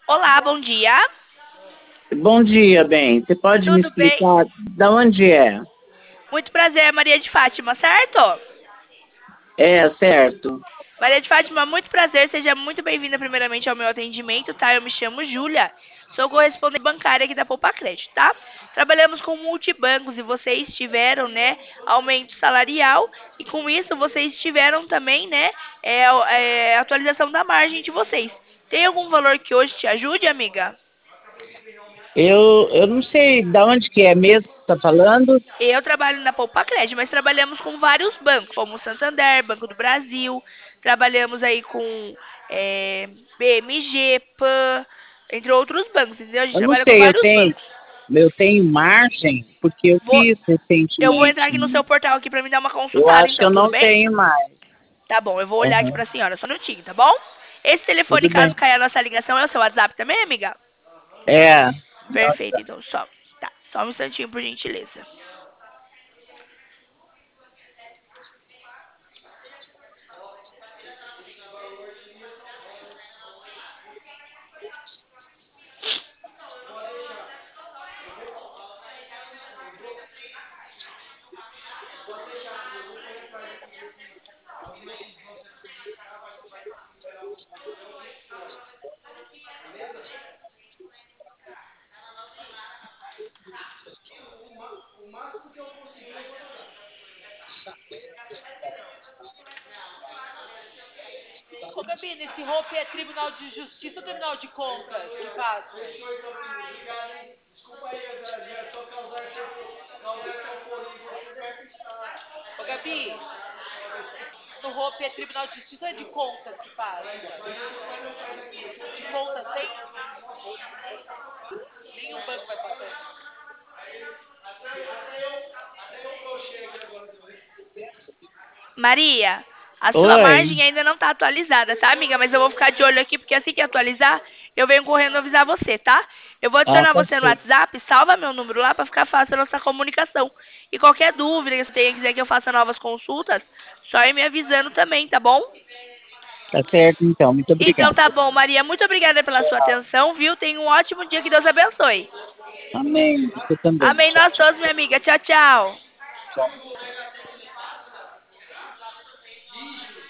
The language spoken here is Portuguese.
Olá, bom dia. Bom dia, bem. Você pode me Tudo bem? explicar da onde é? Muito prazer, Maria de Fátima, certo? É, certo. Maria de Fátima, muito prazer. Seja muito bem-vinda primeiramente ao meu atendimento, tá? Eu me chamo Júlia. Sou correspondente bancária aqui da Poupa Crédito, tá? Trabalhamos com multibancos e vocês tiveram, né, aumento salarial e com isso vocês tiveram também, né, atualização da margem de vocês. Tem algum valor que hoje te ajude, amiga? Eu não sei da onde que é mesmo que você está falando. Eu trabalho na Poupa Crédito, mas trabalhamos com vários bancos, como o Santander, Banco do Brasil, trabalhamos aí com é, BMG, PAN, entre outros bancos, entendeu? A gente Eu não trabalha com sei, vários bancos. eu tenho margem, porque eu Vou, fiz eu vou entrar recentemente, aqui no né? seu portal aqui para me dar uma Eu consultada, acho que então, eu tudo não bem? tenho mais. Tá bom, eu vou olhar aqui Aham, para a senhora, só um minutinho, tá bom? Esse telefone, tudo bem. caso caia a nossa ligação, é o seu WhatsApp também, amiga? É, Perfeito, então, só um instantinho, por gentileza. Ô, Gabi, nesse roupe é Tribunal de Justiça ou Tribunal de Contas que passa? Ô, Gabi, no roupe é Tribunal de Justiça ou é de Contas que passa? De Contas tem? Nenhum banco vai passar. Maria, a sua oi. margem ainda não está atualizada, tá, amiga? Mas eu vou ficar de olho aqui, porque assim que atualizar, eu venho correndo avisar você, tá? Eu vou Ah, adicionar tá você no certo. WhatsApp, salva meu número lá para ficar fácil a nossa comunicação. E qualquer dúvida que você tenha, quiser que eu faça novas consultas, só ir me avisando também, tá bom? Tá certo, então. Muito Então obrigado. tá bom, Maria. Muito obrigada pela sua atenção, viu? Tenha um ótimo dia, que Deus abençoe. Amém. Você também. Amém, Tchau, nós tchau. todos, minha amiga. Tchau, tchau. Tchau.